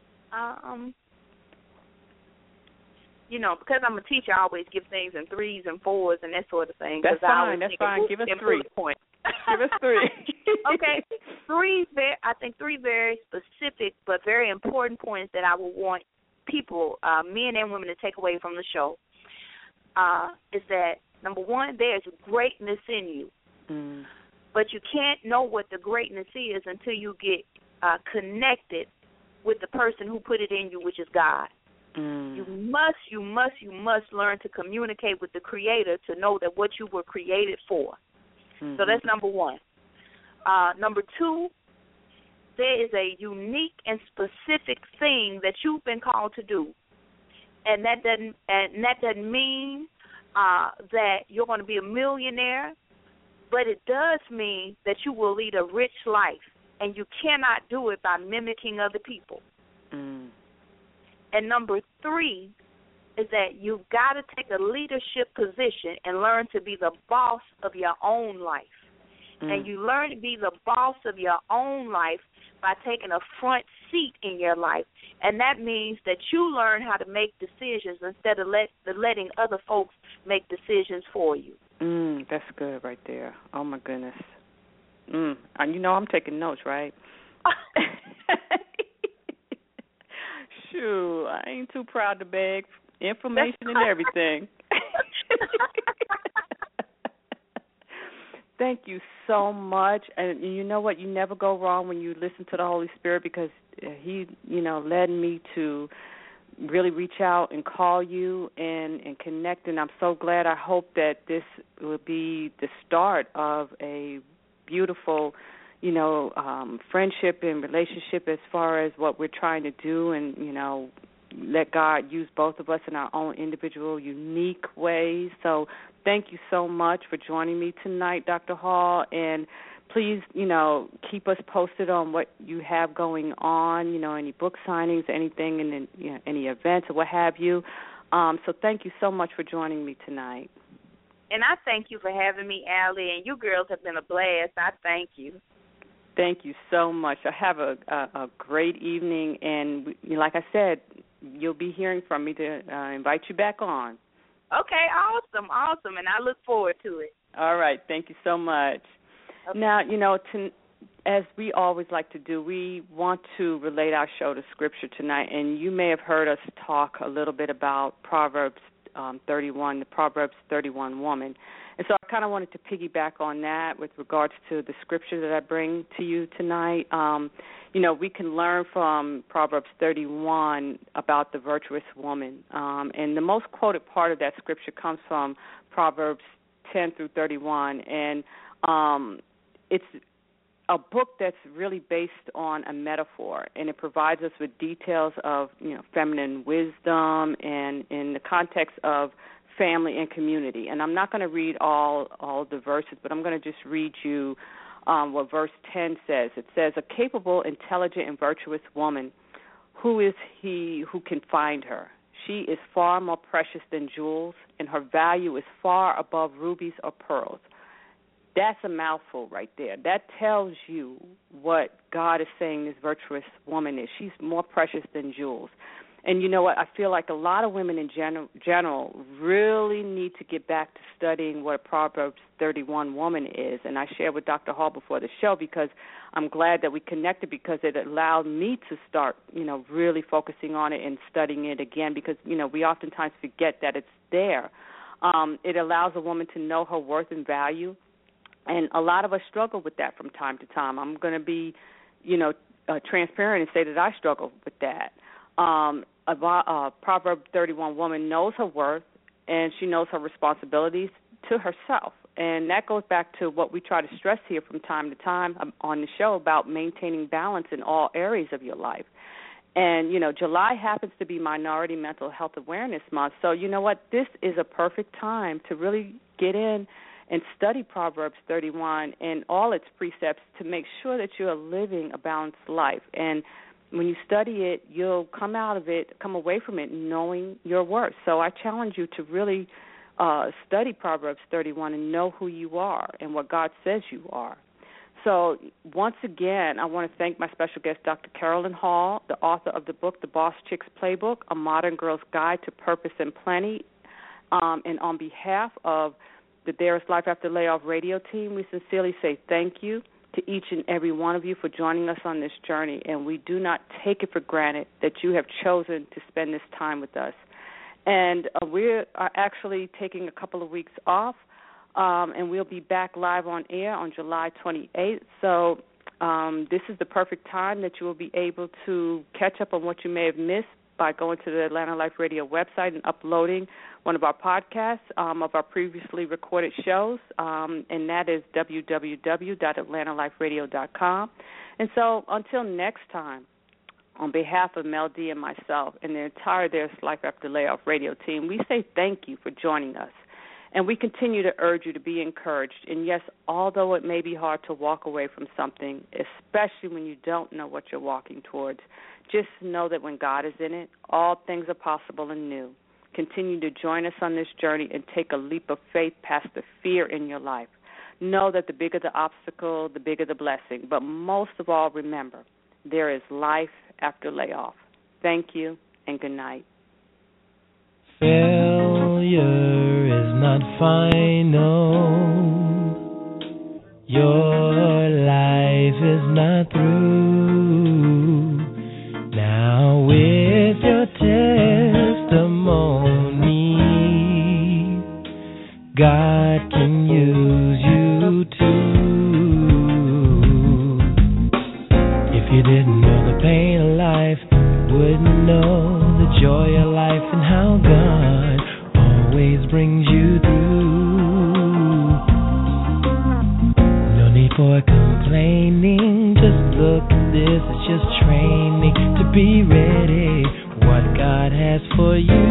Because I'm a teacher, I always give things in 3s and 4s and that sort of thing. That's fine. That's fine. Give us 3. Give us 3. Okay. 3, I think 3 very specific but very important points that I would want people, men and women, to take away from the show is that, number 1, there's greatness in you. But you can't know what the greatness is until you get connected with the person who put it in you, which is God. You must learn to communicate with the Creator to know that what you were created for. So that's number 1. Number 2, there is a unique and specific thing that you've been called to do, and that doesn't mean that you're going to be a millionaire, but it does mean that you will lead a rich life, and you cannot do it by mimicking other people. And number 3 is that you've got to take a leadership position and learn to be the boss of your own life. And you learn to be the boss of your own life by taking a front seat in your life. And that means that you learn how to make decisions instead of letting other folks make decisions for you. That's good right there. Oh, my goodness. And I'm taking notes, right? Shoot, I ain't too proud to beg information and everything. Thank you so much. And you know what? You never go wrong when you listen to the Holy Spirit, because he, led me to really reach out and call you and connect. And I'm so glad. I hope that this will be the start of a beautiful, friendship and relationship as far as what we're trying to do, and, let God use both of us in our own individual, unique ways. So thank you so much for joining me tonight, Dr. Hall, and please, keep us posted on what you have going on, any book signings, anything, and any events or what have you. So thank you so much for joining me tonight. And I thank you for having me, Allie, and you girls have been a blast. I thank you. Thank you so much. I have a great evening, and like I said, you'll be hearing from me to invite you back on. Okay, awesome, and I look forward to it. All right, thank you so much. Okay. Now, as we always like to do, we want to relate our show to Scripture tonight, and you may have heard us talk a little bit about Proverbs 31, the Proverbs 31 woman. And so I kind of wanted to piggyback on that with regards to the Scripture that I bring to you tonight. We can learn from Proverbs 31 about the virtuous woman. And the most quoted part of that Scripture comes from Proverbs 10 through 31. And it's a book that's really based on a metaphor, and it provides us with details of, feminine wisdom and in the context of family and community. And I'm not going to read all the verses, but I'm going to just read you what verse 10 says. It says, "A capable, intelligent, and virtuous woman, who is he who can find her? She is far more precious than jewels, and her value is far above rubies or pearls." That's a mouthful right there. That tells you what God is saying this virtuous woman is. She's more precious than jewels. And you know what? I feel like a lot of women in general really need to get back to studying what a Proverbs 31 woman is. And I shared with Dr. Hall before the show because I'm glad that we connected, because it allowed me to start, really focusing on it and studying it again, because, we oftentimes forget that it's there. It allows a woman to know her worth and value. And a lot of us struggle with that from time to time. I'm going to be, transparent and say that I struggle with that. A Proverb 31 woman knows her worth, and she knows her responsibilities to herself. And that goes back to what we try to stress here from time to time on the show about maintaining balance in all areas of your life. And, July happens to be Minority Mental Health Awareness Month. So, you know what? This is a perfect time to really get in and study Proverbs 31 and all its precepts to make sure that you are living a balanced life. And when you study it, you'll come away from it knowing your worth. So I challenge you to really study Proverbs 31 and know who you are and what God says you are. So once again, I want to thank my special guest, Dr. Carolyn Hall, the author of the book, The Boss Chicks Playbook, A Modern Girl's Guide to Purpose and Plenty. And on behalf of the There Is Life After Layoff radio team, we sincerely say thank you to each and every one of you for joining us on this journey, and we do not take it for granted that you have chosen to spend this time with us. And we're actually taking a couple of weeks off, and we'll be back live on air on July 28th. So this is the perfect time that you will be able to catch up on what you may have missed by going to the Atlanta Life Radio website and uploading one of our podcasts of our previously recorded shows, and that is www.atlantaliferadio.com. And so until next time, on behalf of Mel D and myself and the entire There's Life After Layoff radio team, we say thank you for joining us. And we continue to urge you to be encouraged. And, yes, although it may be hard to walk away from something, especially when you don't know what you're walking towards, just know that when God is in it, all things are possible and new. Continue to join us on this journey and take a leap of faith past the fear in your life. Know that the bigger the obstacle, the bigger the blessing. But most of all, remember, there is life after layoff. Thank you and good night. Failure is not final. Your life is not through. Now with your testimony, God can use you too. If you didn't know the pain of life, you wouldn't know the joy of life and how God always brings you through. No need for complaining, just look at this, it's just training to be ready. What God has for you,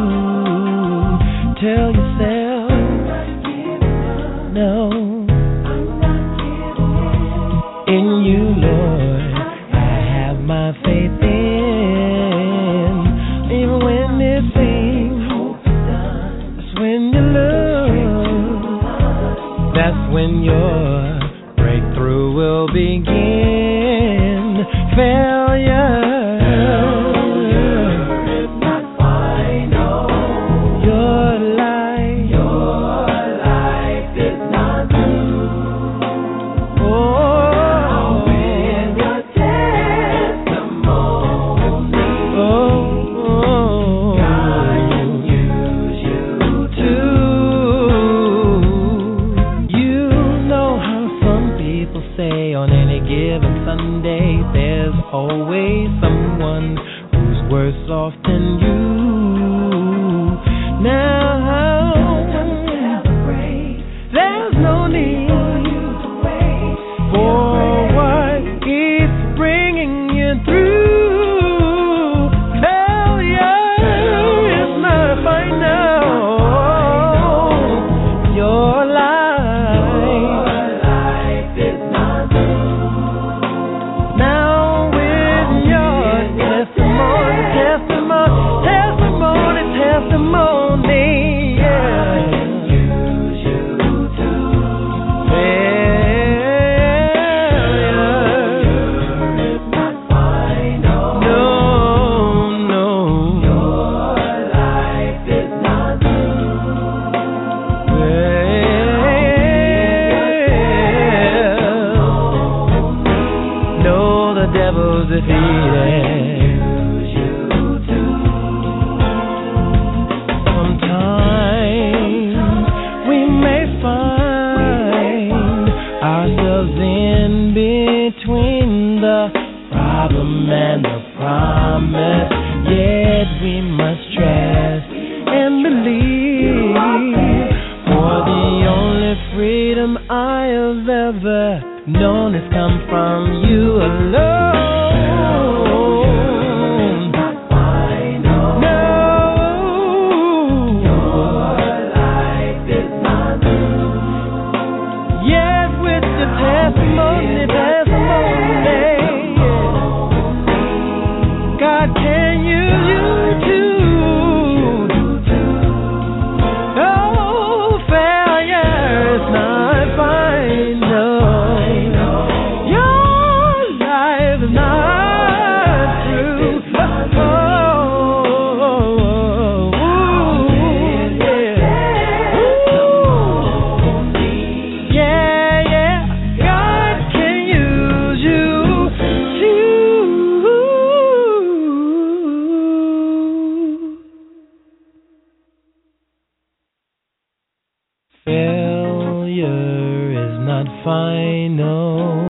tell yourself, no, in you, Lord, I have my faith in. Even when it seems that's when you lose, that's when your breakthrough will begin. Failure is not final. Your life is not through. Oh, with your testimony, God can use you too. You know how some people say on any given Sunday, there's always someone who's worse off than you. Now, there's no need for what is bringing you through. Failure is not final. Your life is not through. Now with your testimony, Failure is not final.